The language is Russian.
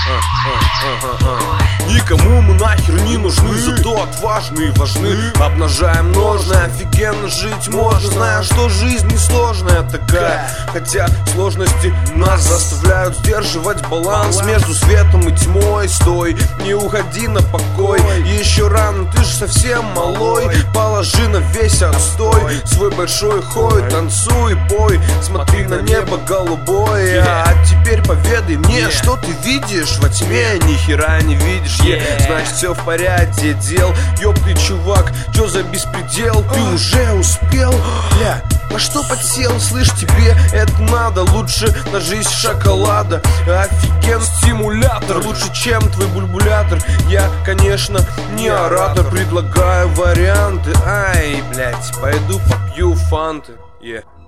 Никому мы нахер не нужны, зато отважны и важны. Обнажаем ножны, офигенно жить можно, зная, что жизнь несложная такая. Хотя сложности нас заставляют сдерживать баланс между светом и тьмой. Стой, не уходи на покой, еще рано, ты ж совсем малой. Положи на весь отстой свой большой хой, танцуй, пой, смотри на небо голубое. А теперь поведай мне, что ты видишь во тьме. Ни хера не видишь, значит все в порядке дел. Ёпты, чувак, чё за беспредел? Ты уже успел? Бля, на что подсел, слышь, тебе это надо. Лучше на жизнь шоколада. Офиген стимулятор, лучше, чем твой бульбулятор. Я, конечно, не оратор, предлагаю варианты. Ай, блядь, пойду попью фанты.